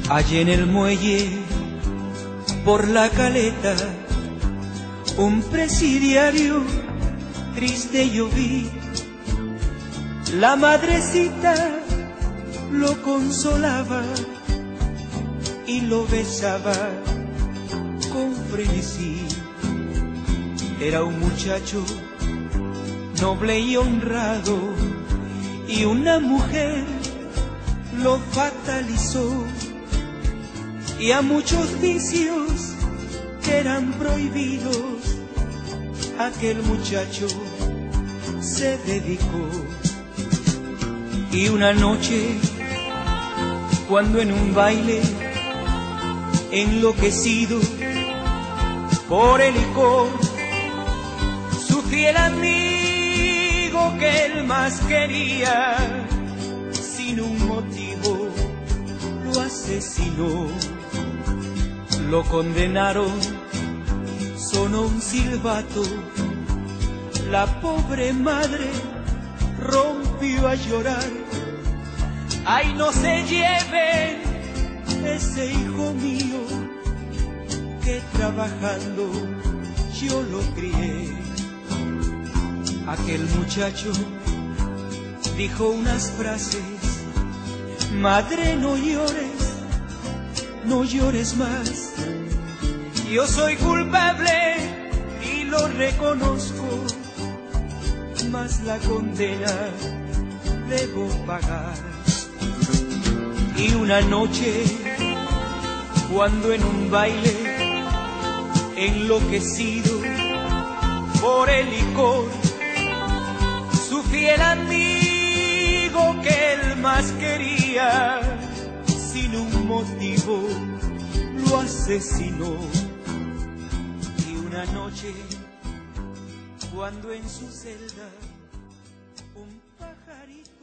Allí en el muelle, por la caleta, un presidiario triste yo vi. La madrecita lo consolaba y lo besaba con frenesí. Era un muchacho noble y honrado, y una mujer lo fatalizó. Y a muchos vicios que eran prohibidos, aquel muchacho se dedicó. Y una noche, cuando en un baile, enloquecido por el licor, su fiel amigo que él más quería, sin un motivo lo asesinó. Lo condenaron, sonó un silbato, la pobre madre rompió a llorar. Ay, no se lleven ese hijo mío, que trabajando yo lo crié. Aquel muchacho dijo unas frases: madre, no llores, no llores más. Yo soy culpable y lo reconozco, mas la condena debo pagar. Y una noche, cuando en un baile, enloquecido por el licor, su fiel amigo que él más quería, sin un motivo lo asesinó. Y una noche, cuando en su celda un pajarito